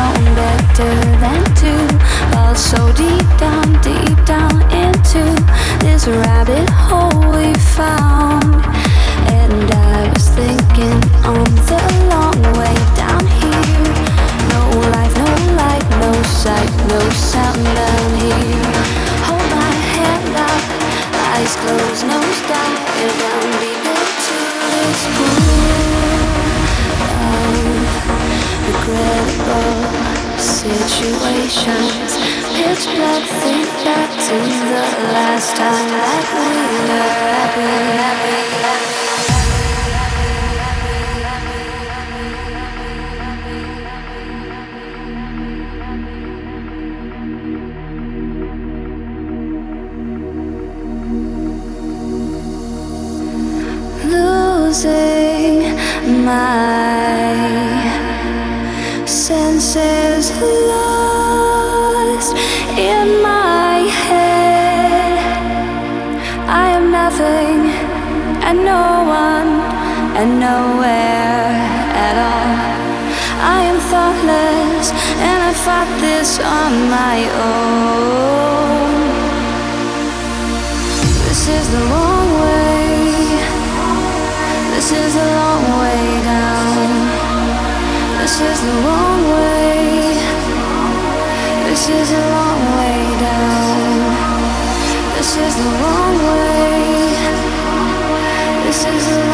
known better than to fall so deep down into this rabbit hole we found. And I was thinking on the long way down here, no life, no light, no sight, no sound down here. Hold my hand up, eyes closed, nose dive down deep into this pool of regrettable situations. Pitch black, think back to the last time that we were happy. Losing my senses, lost in my head. I am nothing and no one and nowhere at all. I am thoughtless and I fought this on my own. This is the wrong way. This is the long way down. This is the wrong way. This is the long way down. This is the wrong way. This is the